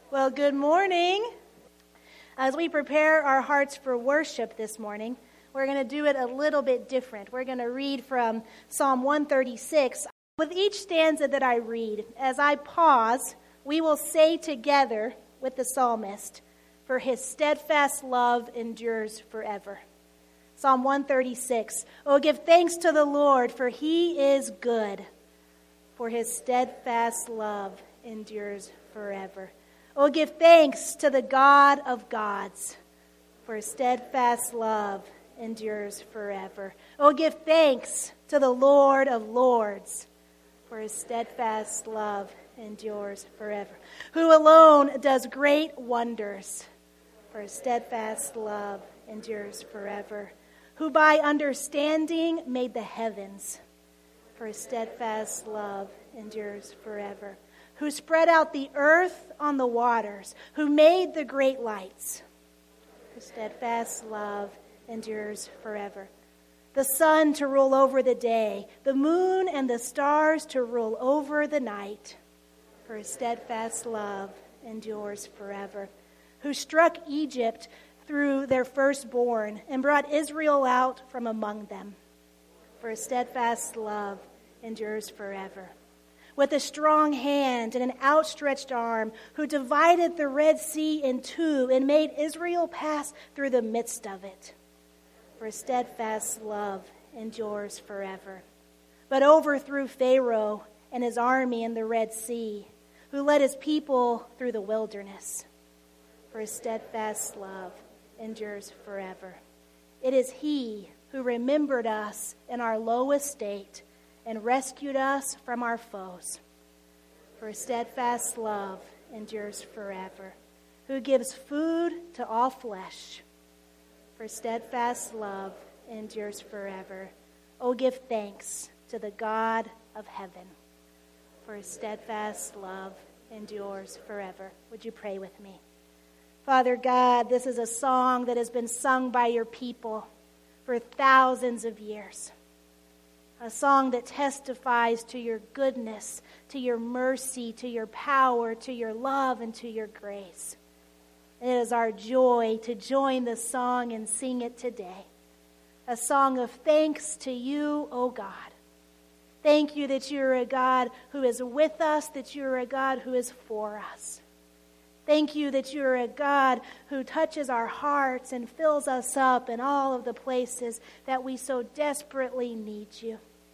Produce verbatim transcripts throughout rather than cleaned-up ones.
Well, good morning. As we prepare our hearts for worship this morning, we're going to do it a little bit different. We're going to read from Psalm one thirty-six. With each stanza that I read, as I pause, we will say together with the psalmist, "For his steadfast love endures forever." Psalm one thirty-six. Oh, give thanks to the Lord, for he is good, for his steadfast love endures forever. Oh, give thanks to the God of gods, for his steadfast love endures forever. Oh, give thanks to the Lord of lords, for his steadfast love endures forever. Who alone does great wonders, for his steadfast love endures forever. Who by understanding made the heavens, for his steadfast love endures forever. Who spread out the earth on the waters, who made the great lights. His steadfast love endures forever. The sun to rule over the day, the moon and the stars to rule over the night. For his steadfast love endures forever. Who struck Egypt through their firstborn and brought Israel out from among them. For his steadfast love endures forever. With a strong hand and an outstretched arm, who divided the Red Sea in two and made Israel pass through the midst of it. For his steadfast love endures forever. But overthrew Pharaoh and his army in the Red Sea, who led his people through the wilderness. For his steadfast love endures forever. It is he who remembered us in our low estate and rescued us from our foes. For his steadfast love endures forever. Who gives food to all flesh. For his steadfast love endures forever. Oh, give thanks to the God of heaven. For his steadfast love endures forever. Would you pray with me? Father God, this is a song that has been sung by your people for thousands of years. A song that testifies to your goodness, to your mercy, to your power, to your love, and to your grace. It is our joy to join the song and sing it today. A song of thanks to you, O God. Thank you that you are a God who is with us, that you are a God who is for us. Thank you that you are a God who touches our hearts and fills us up in all of the places that we so desperately need you.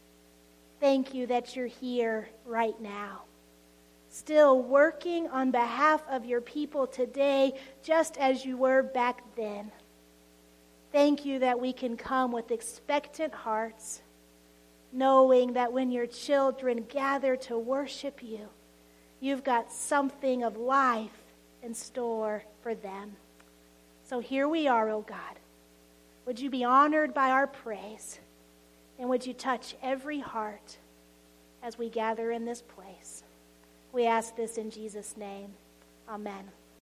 Thank you that you're here right now, still working on behalf of your people today, just as you were back then. Thank you that we can come with expectant hearts, knowing that when your children gather to worship you, you've got something of life in store for them. So here we are, O God. Would you be honored by our praise? And would you touch every heart as we gather in this place? We ask this in Jesus' name. Amen.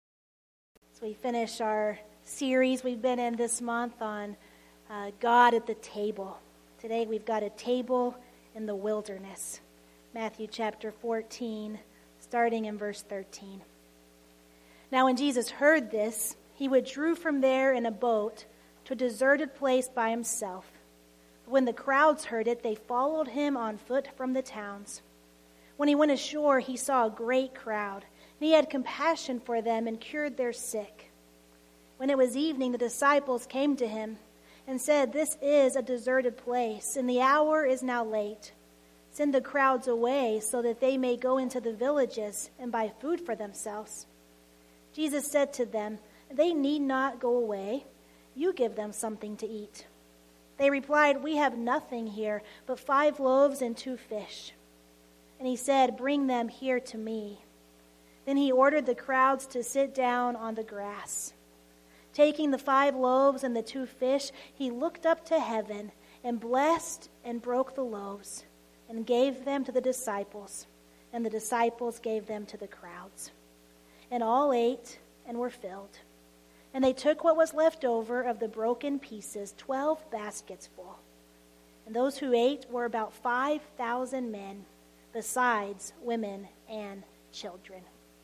So we finish our series we've been in this month on uh, God at the table. Today we've got a table in the wilderness. Matthew chapter fourteen, starting in verse thirteen. Now when Jesus heard this, he withdrew from there in a boat to a deserted place by himself. When the crowds heard it, they followed him on foot from the towns. When he went ashore, he saw a great crowd, and he had compassion for them and cured their sick. When it was evening, the disciples came to him and said, "This is a deserted place, and the hour is now late. Send the crowds away so that they may go into the villages and buy food for themselves." Jesus said to them, "They need not go away. You give them something to eat." They replied, "We have nothing here but five loaves and two fish." And he said, "Bring them here to me." Then he ordered the crowds to sit down on the grass. Taking the five loaves and the two fish, he looked up to heaven and blessed and broke the loaves and gave them to the disciples, and the disciples gave them to the crowds. And all ate and were filled. And they took what was left over of the broken pieces, twelve baskets full. And those who ate were about five thousand men, besides women and children.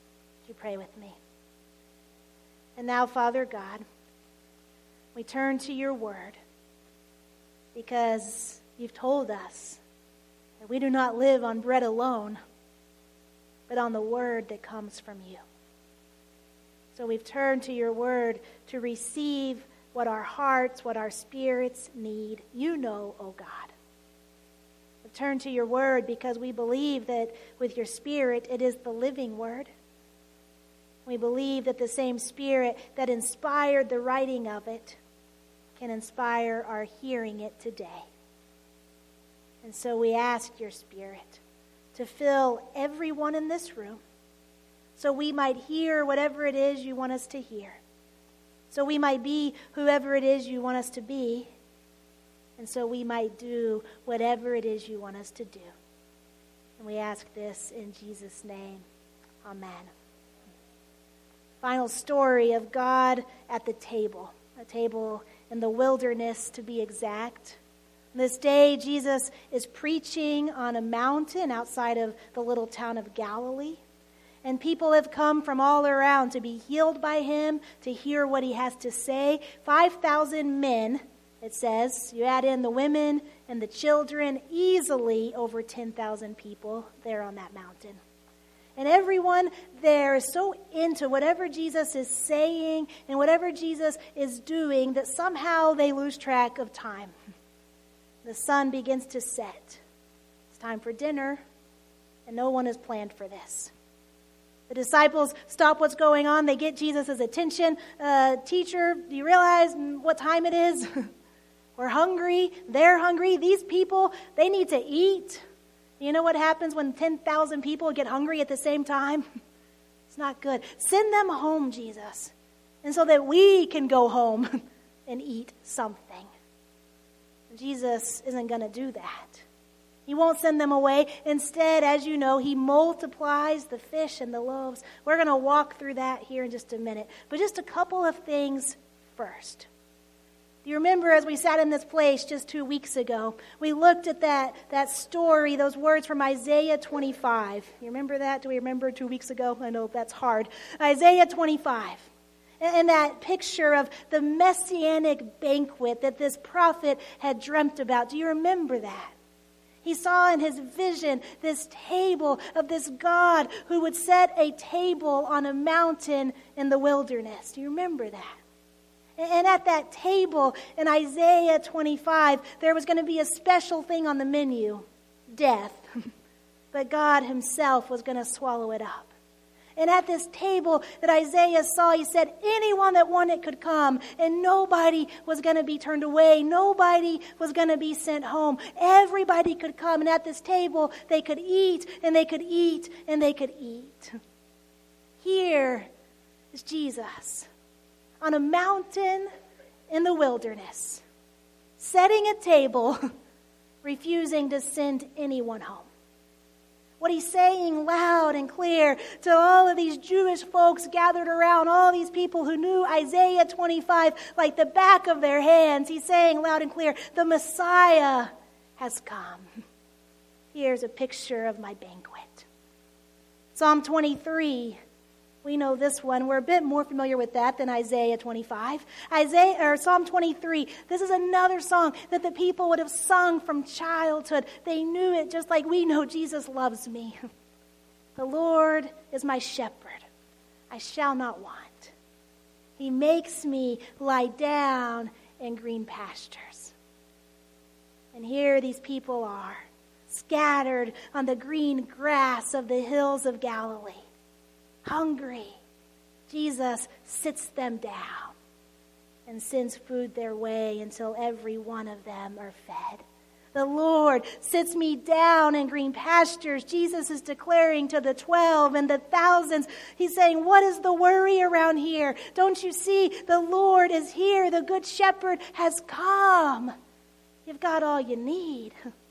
Would you pray with me? And now, Father God, we turn to your word because you've told us that we do not live on bread alone, but on the word that comes from you. So we've turned to your word to receive what our hearts, what our spirits need. You know, oh God. We've turned to your word because we believe that with your spirit, it is the living word. We believe that the same spirit that inspired the writing of it can inspire our hearing it today. And so we ask your spirit to fill everyone in this room so we might hear whatever it is you want us to hear. So we might be whoever it is you want us to be. And so we might do whatever it is you want us to do. And we ask this in Jesus' name. Amen. Final story of God at the table. A table in the wilderness, to be exact. This day, Jesus is preaching on a mountain outside of the little town of Galilee. And people have come from all around to be healed by him, to hear what he has to say. five thousand men, it says. You add in the women and the children, easily over ten thousand people there on that mountain. And everyone there is so into whatever Jesus is saying and whatever Jesus is doing that somehow they lose track of time. The sun begins to set. It's time for dinner, and no one has planned for this. The disciples stop what's going on. They get Jesus' attention. Uh, Teacher, do you realize what time it is? We're hungry. They're hungry. These people, they need to eat. You know what happens when ten thousand people get hungry at the same time? It's not good. Send them home, Jesus, and so that we can go home and eat something. Jesus isn't going to do that. He won't send them away. Instead, as you know, he multiplies the fish and the loaves. We're going to walk through that here in just a minute. But just a couple of things first. Do you remember as we sat in this place just two weeks ago, we looked at that, that story, those words from Isaiah twenty-five. You remember that? Do we remember two weeks ago? I know that's hard. Isaiah twenty-five. And that picture of the messianic banquet that this prophet had dreamt about. Do you remember that? He saw in his vision this table of this God who would set a table on a mountain in the wilderness. Do you remember that? And at that table in Isaiah twenty-five, there was going to be a special thing on the menu, death. But God himself was going to swallow it up. And at this table that Isaiah saw, he said anyone that wanted could come. And nobody was going to be turned away. Nobody was going to be sent home. Everybody could come. And at this table, they could eat, and they could eat, and they could eat. Here is Jesus on a mountain in the wilderness, setting a table, refusing to send anyone home. What he's saying loud and clear to all of these Jewish folks gathered around, all these people who knew Isaiah twenty-five like the back of their hands. He's saying loud and clear, the Messiah has come. Here's a picture of my banquet. Psalm twenty-three. We know this one. We're a bit more familiar with that than Isaiah twenty-five. Isaiah or Psalm twenty-three. This is another song that the people would have sung from childhood. They knew it just like we know Jesus loves me. The Lord is my shepherd. I shall not want. He makes me lie down in green pastures. And here these people are, scattered on the green grass of the hills of Galilee. Hungry, Jesus sits them down and sends food their way until every one of them are fed. The Lord sits me down in green pastures. Jesus is declaring to the twelve and the thousands. He's saying, what is the worry around here? Don't you see? The Lord is here. The Good Shepherd has come. You've got all you need.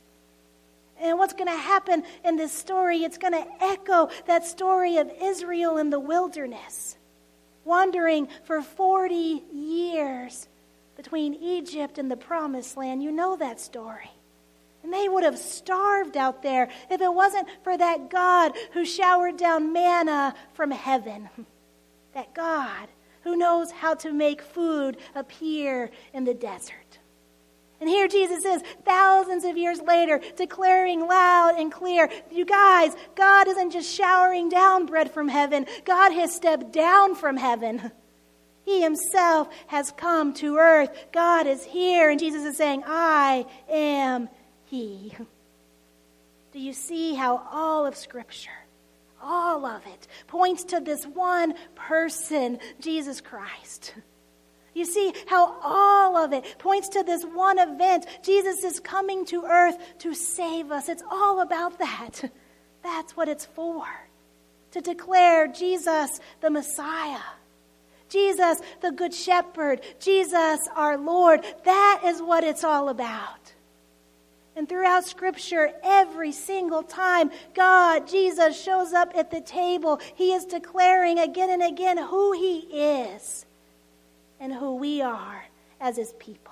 And what's going to happen in this story, it's going to echo that story of Israel in the wilderness, wandering for forty years between Egypt and the Promised Land. You know that story. And they would have starved out there if it wasn't for that God who showered down manna from heaven. That God who knows how to make food appear in the desert. And here Jesus is, thousands of years later, declaring loud and clear, you guys, God isn't just showering down bread from heaven. God has stepped down from heaven. He himself has come to earth. God is here. And Jesus is saying, I am He. Do you see how all of Scripture, all of it, points to this one person, Jesus Christ? You see how all of it points to this one event. Jesus is coming to earth to save us. It's all about that. That's what it's for. To declare Jesus the Messiah. Jesus the Good Shepherd. Jesus our Lord. That is what it's all about. And throughout Scripture, every single time God, Jesus, shows up at the table, He is declaring again and again who He is. And who we are as His people.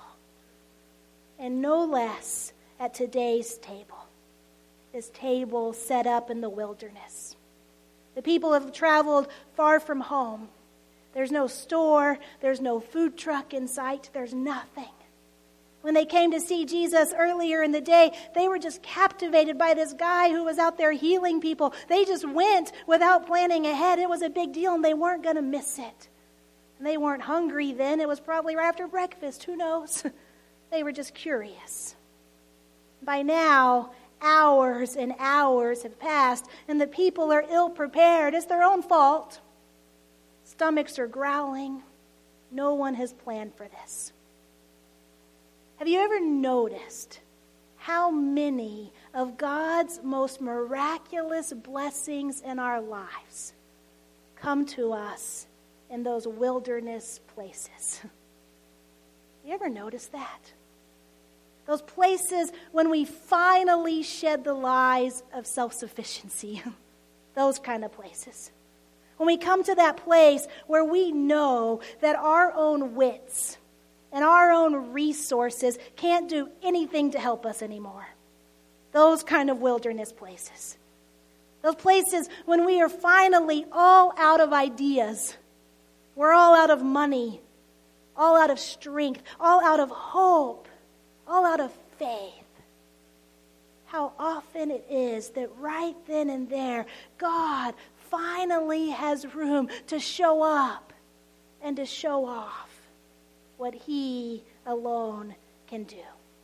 And no less at today's table. This table set up in the wilderness. The people have traveled far from home. There's no store. There's no food truck in sight. There's nothing. When they came to see Jesus earlier in the day, they were just captivated by this guy who was out there healing people. They just went without planning ahead. It was a big deal and they weren't going to miss it. And they weren't hungry then. It was probably right after breakfast. Who knows? They were just curious. By now, hours and hours have passed, and the people are ill-prepared. It's their own fault. Stomachs are growling. No one has planned for this. Have you ever noticed how many of God's most miraculous blessings in our lives come to us in those wilderness places? You ever notice that? Those places when we finally shed the lies of self-sufficiency. Those kind of places. When we come to that place where we know that our own wits and our own resources can't do anything to help us anymore. Those kind of wilderness places. Those places when we are finally all out of ideas. We're all out of money, all out of strength, all out of hope, all out of faith. How often it is that right then and there, God finally has room to show up and to show off what He alone can do.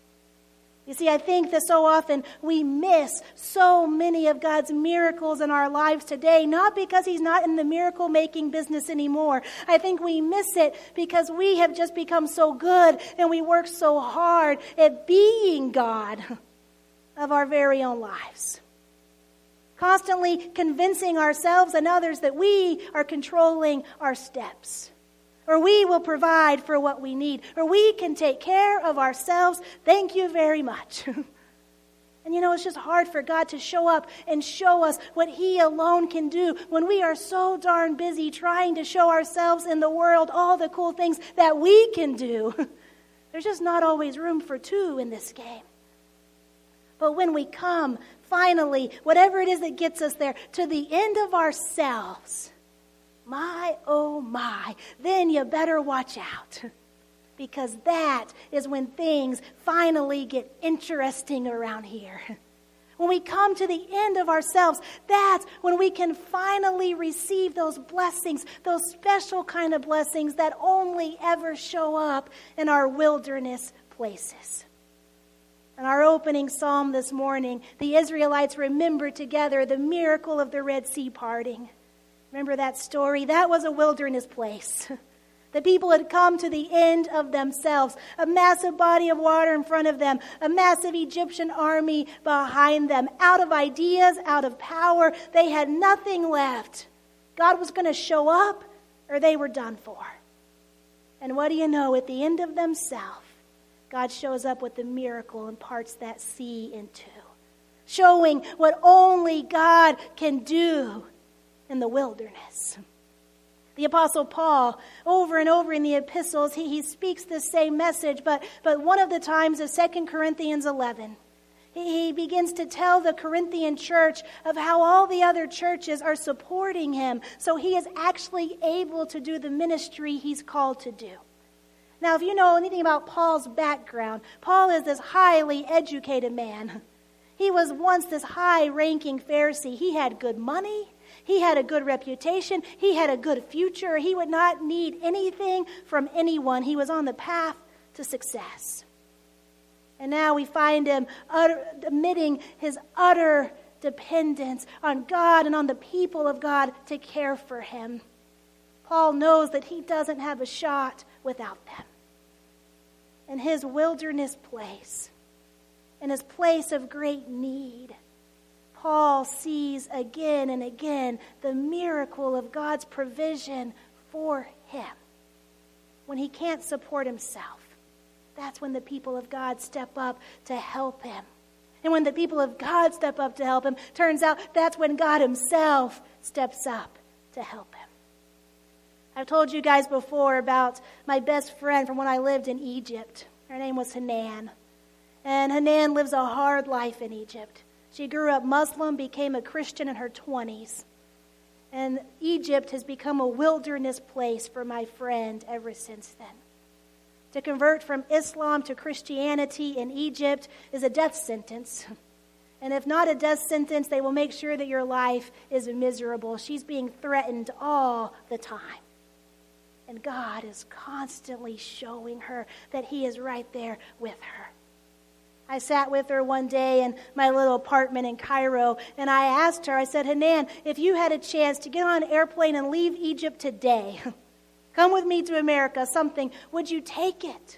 You see, I think that so often we miss so many of God's miracles in our lives today, not because He's not in the miracle-making business anymore. I think we miss it because we have just become so good and we work so hard at being God of our very own lives. Constantly convincing ourselves and others that we are controlling our steps. Or we will provide for what we need. Or we can take care of ourselves. Thank you very much. And you know, it's just hard for God to show up and show us what He alone can do when we are so darn busy trying to show ourselves in the world all the cool things that we can do. There's just not always room for two in this game. But when we come, finally, whatever it is that gets us there, to the end of ourselves, my, oh my, then you better watch out. Because that is when things finally get interesting around here. When we come to the end of ourselves, that's when we can finally receive those blessings, those special kind of blessings that only ever show up in our wilderness places. In our opening psalm this morning, the Israelites remembered together the miracle of the Red Sea parting. Remember that story? That was a wilderness place. The people had come to the end of themselves. A massive body of water in front of them. A massive Egyptian army behind them. Out of ideas, out of power. They had nothing left. God was going to show up or they were done for. And what do you know? At the end of themselves, God shows up with the miracle and parts that sea in two. Showing what only God can do in the wilderness. The Apostle Paul, over and over in the epistles, he, he speaks the same message, but, but one of the times is Second Corinthians eleven. He begins to tell the Corinthian church of how all the other churches are supporting him, so he is actually able to do the ministry he's called to do. Now, if you know anything about Paul's background, Paul is this highly educated man. He was once this high-ranking Pharisee. He had good money. He had a good reputation. He had a good future. He would not need anything from anyone. He was on the path to success. And now we find him utter, admitting his utter dependence on God and on the people of God to care for him. Paul knows that he doesn't have a shot without them. In his wilderness place, in his place of great need, Paul sees again and again the miracle of God's provision for him. When he can't support himself, that's when the people of God step up to help him. And when the people of God step up to help him, turns out that's when God himself steps up to help him. I've told you guys before about my best friend from when I lived in Egypt. Her name was Hanan. And Hanan lives a hard life in Egypt. She grew up Muslim, became a Christian in her twenties. And Egypt has become a wilderness place for my friend ever since then. To convert from Islam to Christianity in Egypt is a death sentence. And if not a death sentence, they will make sure that your life is miserable. She's being threatened all the time. And God is constantly showing her that he is right there with her. I sat with her one day in my little apartment in Cairo, and I asked her, I said, Hanan, if you had a chance to get on an airplane and leave Egypt today, come with me to America, something, would you take it?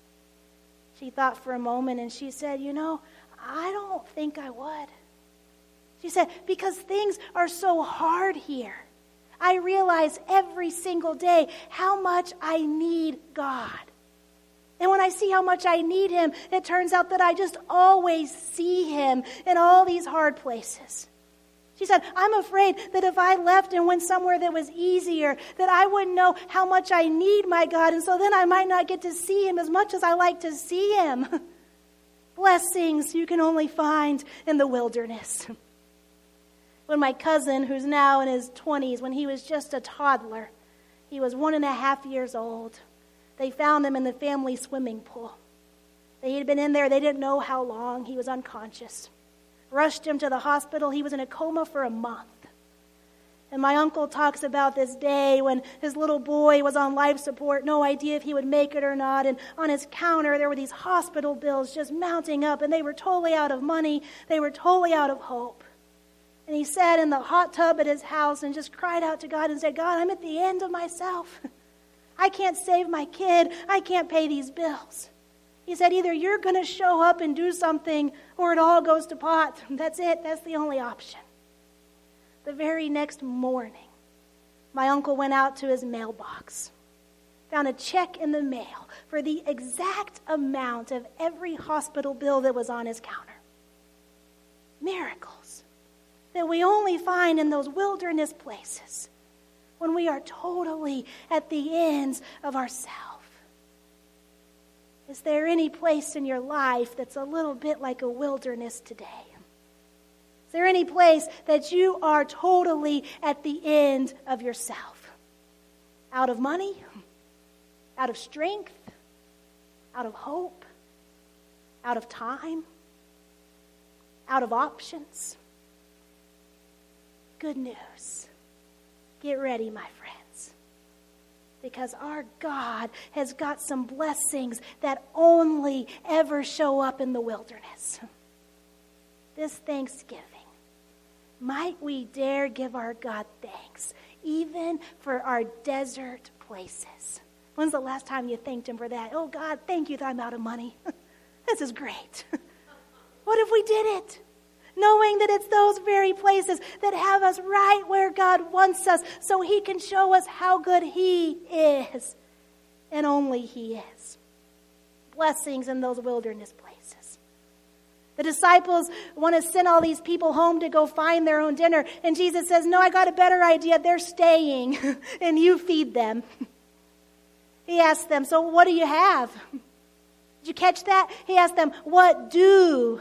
She thought for a moment, and she said, you know, I don't think I would. She said, because things are so hard here. I realize every single day how much I need God. And when I see how much I need him, it turns out that I just always see him in all these hard places. She said, I'm afraid that if I left and went somewhere that was easier, that I wouldn't know how much I need my God, and so then I might not get to see him as much as I like to see him. Blessings you can only find in the wilderness. When my cousin, who's now in his twenties, when he was just a toddler, he was one and a half years old, they found him in the family swimming pool. They had been in there, they didn't know how long, he was unconscious. Rushed him to the hospital, he was in a coma for a month. And my uncle talks about this day when his little boy was on life support, no idea if he would make it or not, and on his counter there were these hospital bills just mounting up, and they were totally out of money, they were totally out of hope. And he sat in the hot tub at his house and just cried out to God and said, God, I'm at the end of myself. I can't save my kid. I can't pay these bills. He said, either you're going to show up and do something or it all goes to pot. That's it. That's the only option. The very next morning, my uncle went out to his mailbox, found a check in the mail for the exact amount of every hospital bill that was on his counter. Miracles that we only find in those wilderness places when we are totally at the ends of ourselves. Is there any place in your life that's a little bit like a wilderness today? Is there any place that you are totally at the end of yourself? Out of money? Out of strength? Out of hope? Out of time? Out of options? Good news. Get ready, my friends. Because our God has got some blessings that only ever show up in the wilderness. This Thanksgiving, might we dare give our God thanks, even for our desert places. When's the last time you thanked him for that? Oh, God, thank you that I'm out of money. This is great. What if we did it? Knowing that it's those very places that have us right where God wants us so he can show us how good he is. And only he is. Blessings in those wilderness places. The disciples want to send all these people home to go find their own dinner. And Jesus says, no, I got a better idea. They're staying and you feed them. He asked them, so what do you have? Did you catch that? He asked them, what do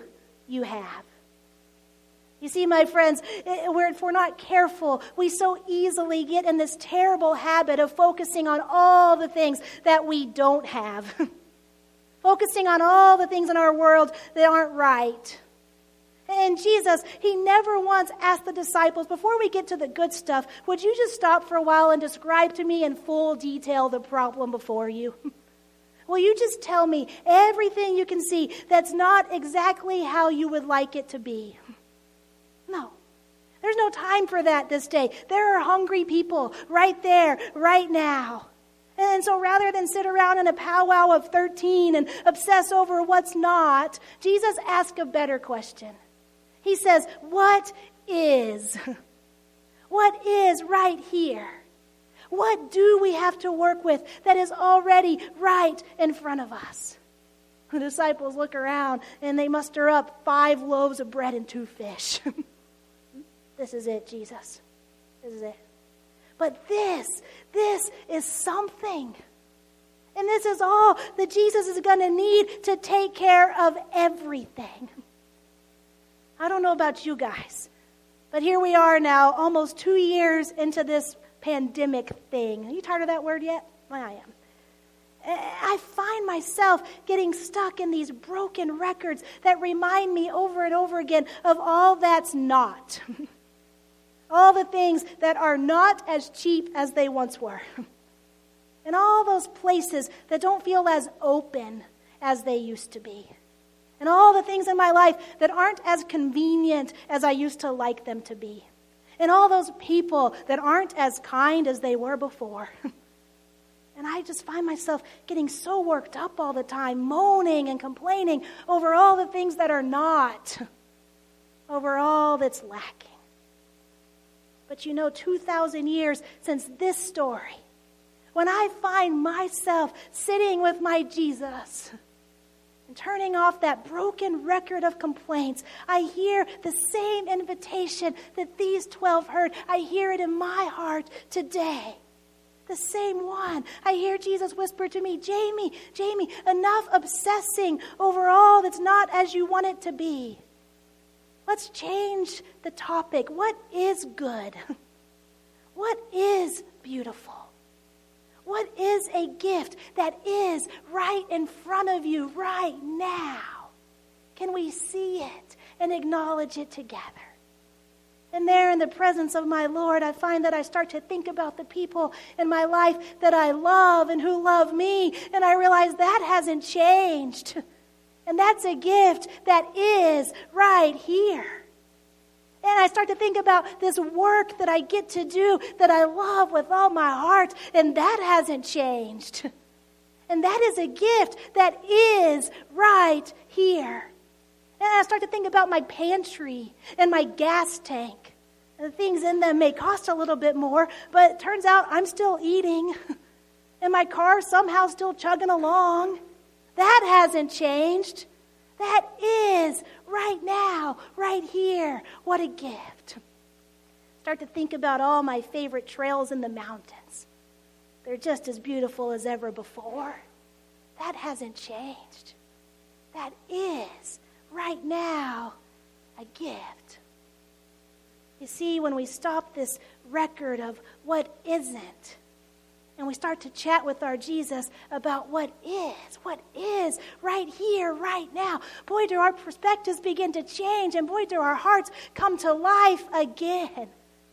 you have. You see, my friends, if we're not careful, we so easily get in this terrible habit of focusing on all the things that we don't have. Focusing on all the things in our world that aren't right. And Jesus, he never once asked the disciples, before we get to the good stuff, would you just stop for a while and describe to me in full detail the problem before you? Will you just tell me everything you can see that's not exactly how you would like it to be? No. There's no time for that this day. There are hungry people right there, right now. And so rather than sit around in a powwow of thirteen and obsess over what's not, Jesus asks a better question. He says, what is? What is right here? What do we have to work with that is already right in front of us? The disciples look around and they muster up five loaves of bread and two fish. This is it, Jesus. This is it. But this, this is something. And this is all that Jesus is going to need to take care of everything. I don't know about you guys, but here we are now, almost two years into this pandemic thing. Are you tired of that word yet? Well, I am. I find myself getting stuck in these broken records that remind me over and over again of all that's not. All the things that are not as cheap as they once were. And all those places that don't feel as open as they used to be. And all the things in my life that aren't as convenient as I used to like them to be. And all those people that aren't as kind as they were before. And I just find myself getting so worked up all the time, moaning and complaining over all the things that are not, over all that's lacking. But you know, two thousand years since this story, when I find myself sitting with my Jesus and turning off that broken record of complaints, I hear the same invitation that these twelve heard. I hear it in my heart today. The same one. I hear Jesus whisper to me, Jamie, Jamie, enough obsessing over all that's not as you want it to be. Let's change the topic. What is good? What is beautiful? What is a gift that is right in front of you right now? Can we see it and acknowledge it together? And there in the presence of my Lord, I find that I start to think about the people in my life that I love and who love me. And I realize that hasn't changed. And that's a gift that is right here. And I start to think about this work that I get to do that I love with all my heart. And that hasn't changed. And that is a gift that is right here. And I start to think about my pantry and my gas tank. And the things in them may cost a little bit more, but it turns out I'm still eating. And my car's somehow still chugging along. That hasn't changed. That is right now, right here. What a gift. Start to think about all my favorite trails in the mountains. They're just as beautiful as ever before. That hasn't changed. That is right now a gift. You see, when we stop this record of what isn't, and we start to chat with our Jesus about what is, what is right here, right now, boy, do our perspectives begin to change, and boy, do our hearts come to life again.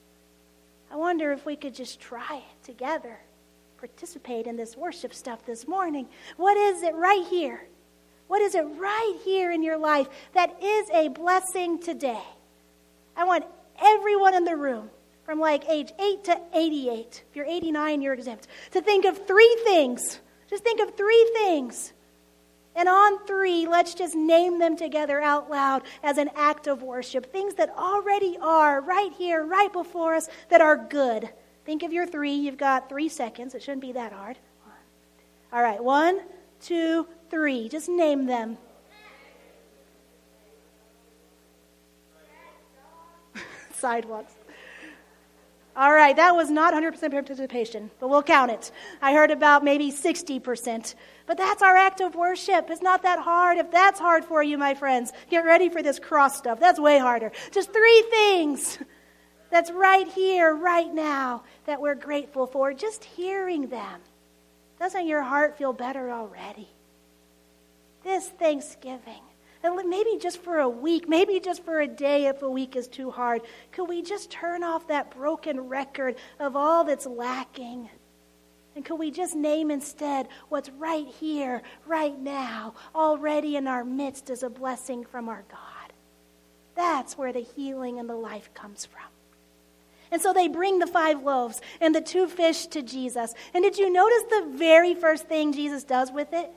I wonder if we could just try it together, participate in this worship stuff this morning. What is it right here? What is it right here in your life that is a blessing today? I want everyone in the room, from like age eight to eighty-eight, if you're eighty-nine, you're exempt, to think of three things. Just think of three things. And on three, let's just name them together out loud as an act of worship. Things that already are right here, right before us, that are good. Think of your three. You've got three seconds. It shouldn't be that hard. All right, one, two, three. Just name them. Sidewalks. All right, that was not one hundred percent participation, but we'll count it. I heard about maybe sixty percent. But that's our act of worship. It's not that hard. If that's hard for you, my friends, get ready for this cross stuff. That's way harder. Just three things that's right here, right now, that we're grateful for. Just hearing them. Doesn't your heart feel better already? This Thanksgiving, and maybe just for a week, maybe just for a day if a week is too hard, could we just turn off that broken record of all that's lacking? And could we just name instead what's right here, right now, already in our midst as a blessing from our God? That's where the healing and the life comes from. And so they bring the five loaves and the two fish to Jesus. And did you notice the very first thing Jesus does with it?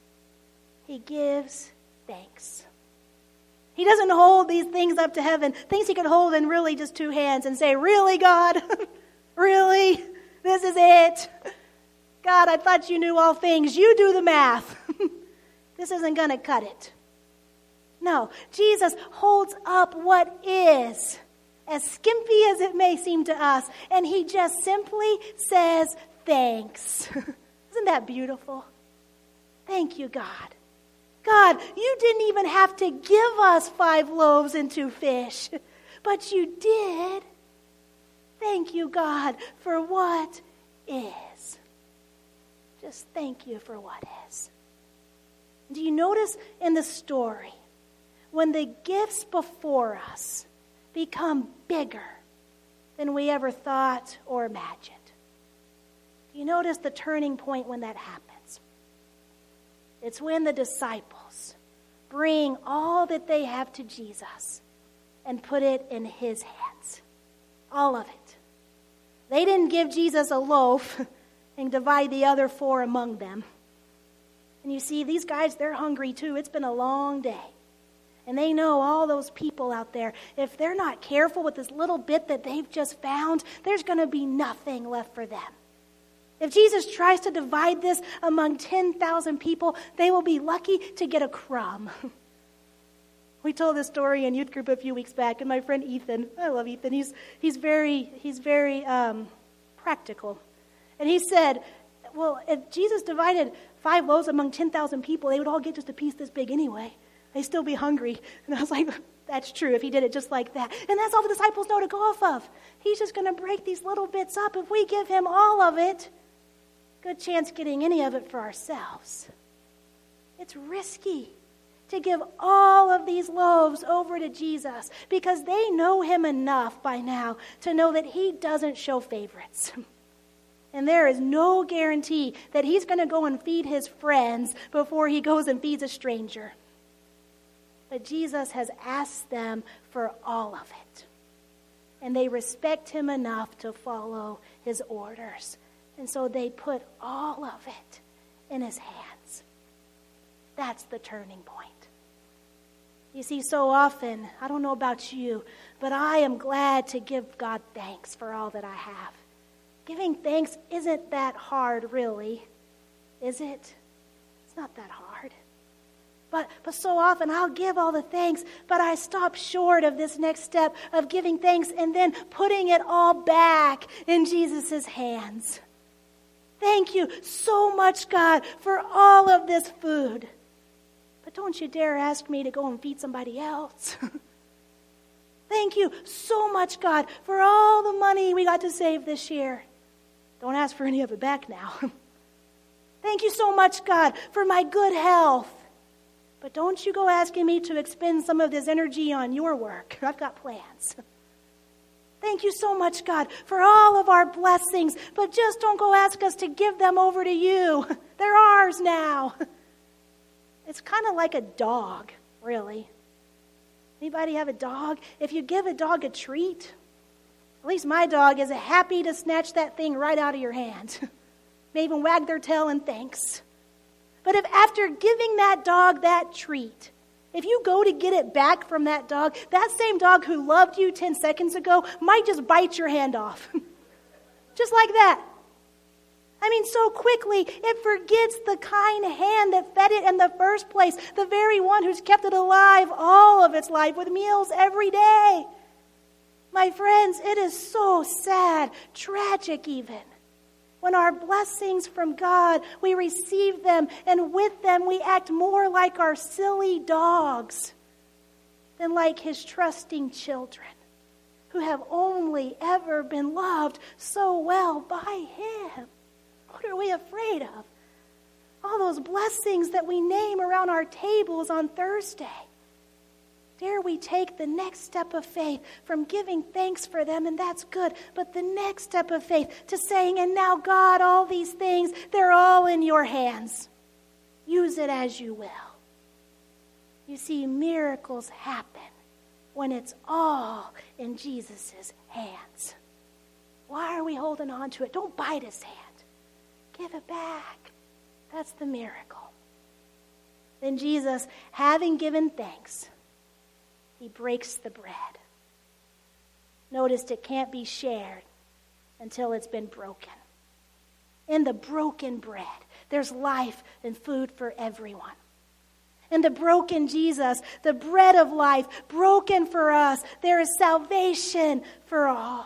He gives thanks. He doesn't hold these things up to heaven, things he could hold in really just two hands and say, really, God? Really? This is it? God, I thought you knew all things. You do the math. This isn't going to cut it. No, Jesus holds up what is, as skimpy as it may seem to us, and he just simply says thanks. Isn't that beautiful? Thank you, God. God, you didn't even have to give us five loaves and two fish, but you did. Thank you, God, for what is. Just thank you for what is. Do you notice in the story, when the gifts before us become bigger than we ever thought or imagined? Do you notice the turning point when that happens? It's when the disciples bring all that they have to Jesus and put it in his hands. All of it. They didn't give Jesus a loaf and divide the other four among them. And you see, these guys, they're hungry too. It's been a long day. And they know all those people out there, if they're not careful with this little bit that they've just found, there's going to be nothing left for them. If Jesus tries to divide this among ten thousand people, they will be lucky to get a crumb. We told this story in youth group a few weeks back, and my friend Ethan, I love Ethan, he's he's very, he's very um, practical. And he said, well, if Jesus divided five loaves among ten thousand people, they would all get just a piece this big anyway. They'd still be hungry. And I was like, that's true if he did it just like that. And that's all the disciples know to go off of. He's just going to break these little bits up. If we give him all of it, good chance getting any of it for ourselves. It's risky to give all of these loaves over to Jesus because they know him enough by now to know that he doesn't show favorites. And there is no guarantee that he's going to go and feed his friends before he goes and feeds a stranger. But Jesus has asked them for all of it. And they respect him enough to follow his orders. And so they put all of it in his hands. That's the turning point. You see, so often, I don't know about you, but I am glad to give God thanks for all that I have. Giving thanks isn't that hard, really, is it? It's not that hard. But, but so often I'll give all the thanks, but I stop short of this next step of giving thanks and then putting it all back in Jesus' hands. Thank you so much, God, for all of this food. But don't you dare ask me to go and feed somebody else. Thank you so much, God, for all the money we got to save this year. Don't ask for any of it back now. Thank you so much, God, for my good health. But don't you go asking me to expend some of this energy on your work. I've got plans. Thank you so much, God, for all of our blessings. But just don't go ask us to give them over to you. They're ours now. It's kind of like a dog, really. Anybody have a dog? If you give a dog a treat, at least my dog is happy to snatch that thing right out of your hand. May even wag their tail in thanks. But if after giving that dog that treat, if you go to get it back from that dog, that same dog who loved you ten seconds ago might just bite your hand off. Just like that. I mean, so quickly, it forgets the kind hand that fed it in the first place, the very one who's kept it alive all of its life with meals every day. My friends, it is so sad, tragic even. When our blessings from God, we receive them, and with them we act more like our silly dogs than like his trusting children who have only ever been loved so well by him. What are we afraid of? All those blessings that we name around our tables on Thursday. Dare we take the next step of faith from giving thanks for them, and that's good, but the next step of faith to saying, and now God, all these things, they're all in your hands. Use it as you will. You see, miracles happen when it's all in Jesus' hands. Why are we holding on to it? Don't bite his hand. Give it back. That's the miracle. Then Jesus, having given thanks, he breaks the bread. Notice it can't be shared until it's been broken. In the broken bread, there's life and food for everyone. In the broken Jesus, the bread of life, broken for us, there is salvation for all.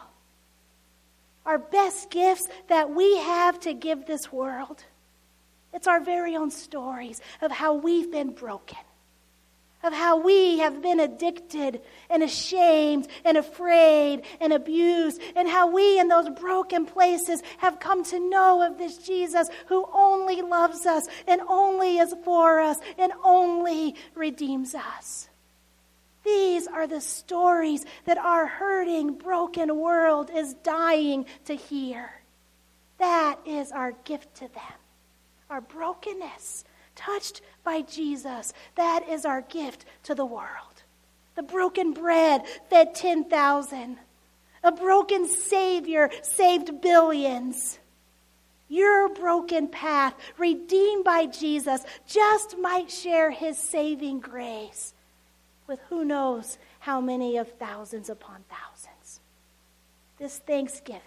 Our best gifts that we have to give this world, it's our very own stories of how we've been broken, of how we have been addicted and ashamed and afraid and abused, and how we in those broken places have come to know of this Jesus who only loves us and only is for us and only redeems us. These are the stories that our hurting, broken world is dying to hear. That is our gift to them. Our brokenness, touched by Jesus, that is our gift to the world. The broken bread fed ten thousand. A broken Savior saved billions. Your broken path, redeemed by Jesus, just might share his saving grace with who knows how many of thousands upon thousands. This Thanksgiving,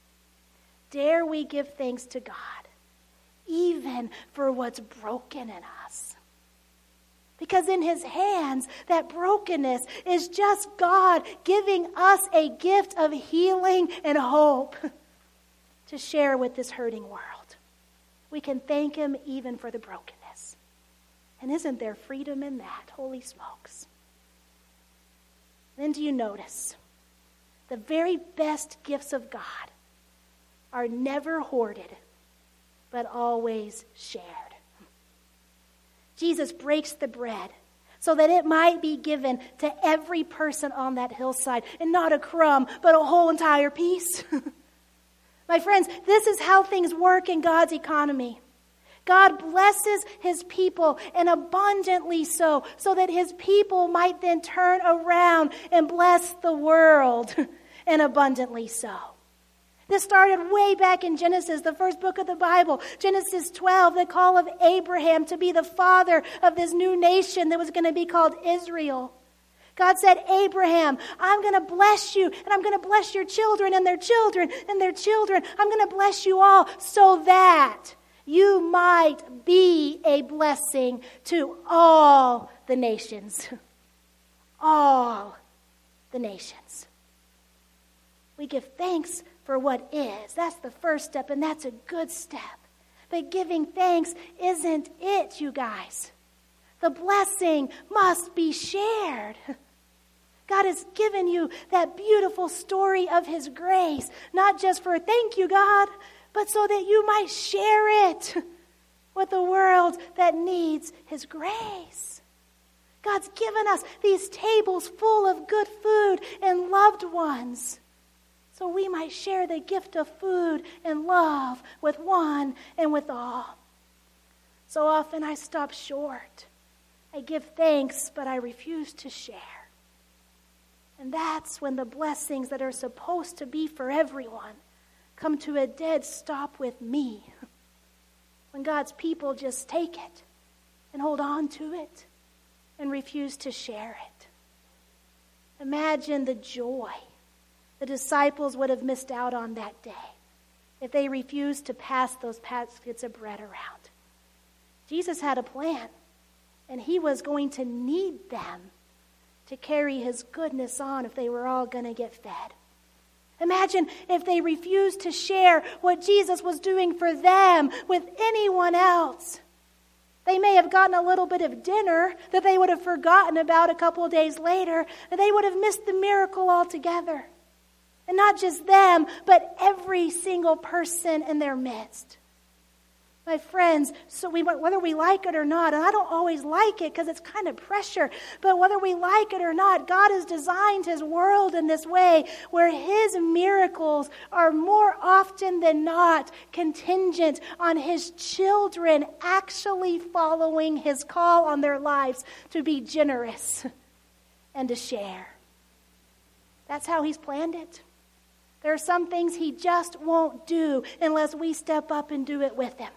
dare we give thanks to God, even for what's broken in us. Because in his hands, that brokenness is just God giving us a gift of healing and hope to share with this hurting world. We can thank him even for the brokenness. And isn't there freedom in that? Holy smokes. Then do you notice the very best gifts of God are never hoarded, but always shared. Jesus breaks the bread so that it might be given to every person on that hillside, and not a crumb, but a whole entire piece. My friends, this is how things work in God's economy. God blesses his people, and abundantly so, so that his people might then turn around and bless the world, and abundantly so. This started way back in Genesis, the first book of the Bible. Genesis twelve, the call of Abraham to be the father of this new nation that was going to be called Israel. God said, Abraham, I'm going to bless you, and I'm going to bless your children and their children and their children. I'm going to bless you all so that you might be a blessing to all the nations. All the nations. We give thanks for what is. That's the first step, and that's a good step. But giving thanks isn't it, you guys. The blessing must be shared. God has given you that beautiful story of his grace, not just for thank you, God, but so that you might share it with the world that needs his grace. God's given us these tables full of good food and loved ones, so we might share the gift of food and love with one and with all. So often I stop short. I give thanks, but I refuse to share. And that's when the blessings that are supposed to be for everyone come to a dead stop with me. When God's people just take it and hold on to it and refuse to share it. Imagine the joy the disciples would have missed out on that day if they refused to pass those baskets of bread around. Jesus had a plan, and he was going to need them to carry his goodness on if they were all going to get fed. Imagine if they refused to share what Jesus was doing for them with anyone else. They may have gotten a little bit of dinner that they would have forgotten about a couple of days later, and they would have missed the miracle altogether. And not just them, but every single person in their midst. My friends, so we, whether we like it or not, and I don't always like it because it's kind of pressure, but whether we like it or not, God has designed his world in this way where his miracles are more often than not contingent on his children actually following his call on their lives to be generous and to share. That's how he's planned it. There are some things he just won't do unless we step up and do it with him.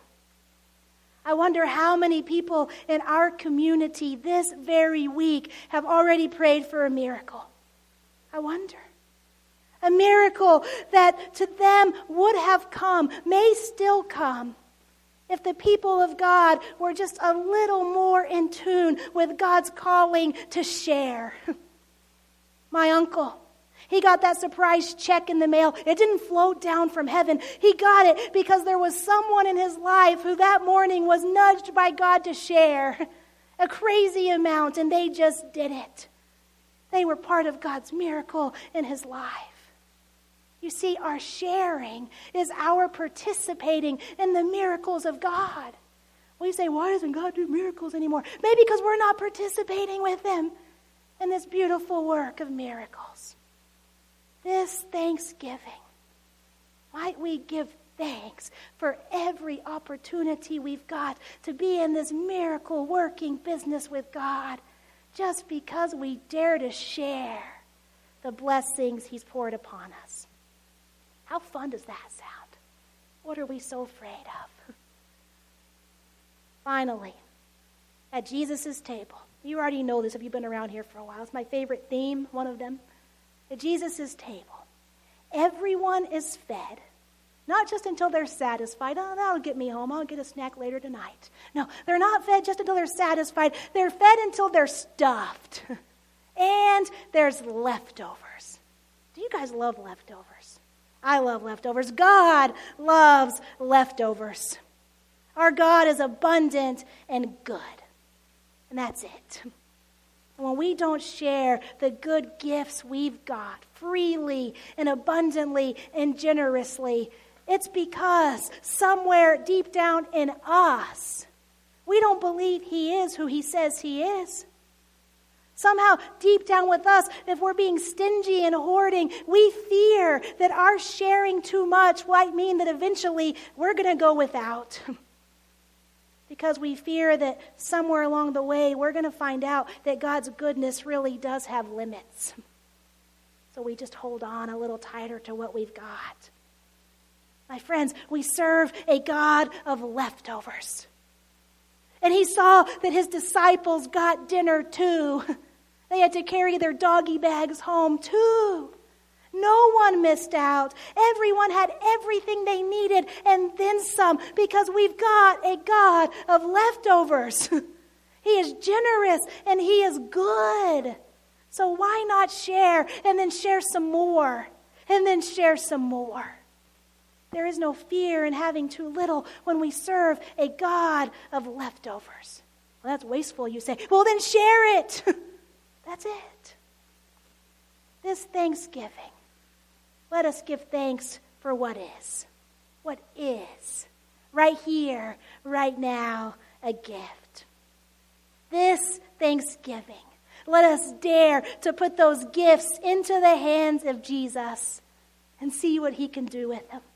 I wonder how many people in our community this very week have already prayed for a miracle. I wonder. A miracle that to them would have come, may still come, if the people of God were just a little more in tune with God's calling to share. My uncle, he got that surprise check in the mail. It didn't float down from heaven. He got it because there was someone in his life who that morning was nudged by God to share a crazy amount, and they just did it. They were part of God's miracle in his life. You see, our sharing is our participating in the miracles of God. We say, why doesn't God do miracles anymore? Maybe because we're not participating with him in this beautiful work of miracles. This Thanksgiving, might we give thanks for every opportunity we've got to be in this miracle-working business with God, just because we dare to share the blessings he's poured upon us. How fun does that sound? What are we so afraid of? Finally, at Jesus' table, you already know this if you've been around here for a while. It's my favorite theme, one of them. At Jesus' table, everyone is fed, not just until they're satisfied. Oh, that'll get me home. I'll get a snack later tonight. No, they're not fed just until they're satisfied. They're fed until they're stuffed. And there's leftovers. Do you guys love leftovers? I love leftovers. God loves leftovers. Our God is abundant and good. And that's it. When we don't share the good gifts we've got freely and abundantly and generously, it's because somewhere deep down in us, we don't believe he is who he says he is. Somehow deep down with us, if we're being stingy and hoarding, we fear that our sharing too much might mean that eventually we're going to go without. Because we fear that somewhere along the way, we're going to find out that God's goodness really does have limits. So we just hold on a little tighter to what we've got. My friends, we serve a God of leftovers. And he saw that his disciples got dinner too. They had to carry their doggy bags home too. No one missed out. Everyone had everything they needed and then some, because we've got a God of leftovers. He is generous and he is good. So why not share and then share some more and then share some more? There is no fear in having too little when we serve a God of leftovers. Well, that's wasteful, you say. Well, then share it. That's it. This Thanksgiving, let us give thanks for what is. What is. Right here, right now, a gift. This Thanksgiving, let us dare to put those gifts into the hands of Jesus and see what he can do with them.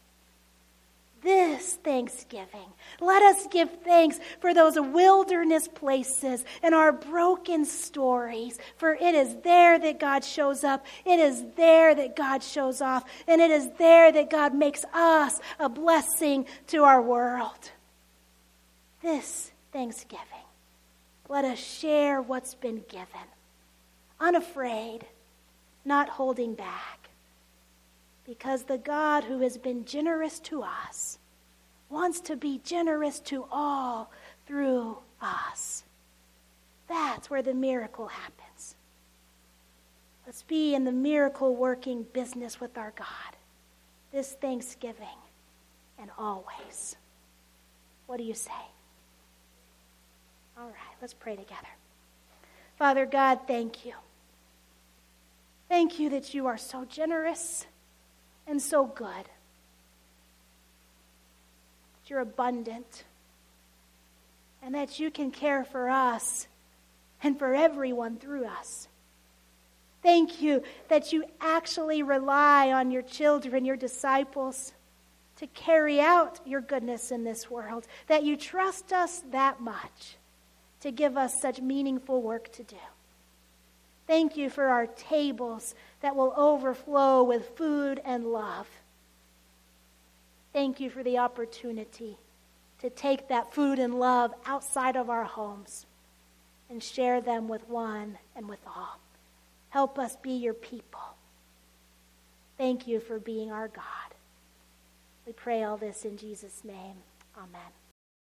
This Thanksgiving, let us give thanks for those wilderness places and our broken stories, for it is there that God shows up, it is there that God shows off, and it is there that God makes us a blessing to our world. This Thanksgiving, let us share what's been given, unafraid, not holding back. Because the God who has been generous to us wants to be generous to all through us. That's where the miracle happens. Let's be in the miracle-working business with our God this Thanksgiving and always. What do you say? All right, let's pray together. Father God, thank you. Thank you that you are so generous and so good. That you're abundant. And that you can care for us and for everyone through us. Thank you that you actually rely on your children, your disciples, to carry out your goodness in this world. That you trust us that much to give us such meaningful work to do. Thank you for our tables that will overflow with food and love. Thank you for the opportunity to take that food and love outside of our homes and share them with one and with all. Help us be your people. Thank you for being our God. We pray all this in Jesus' name. Amen.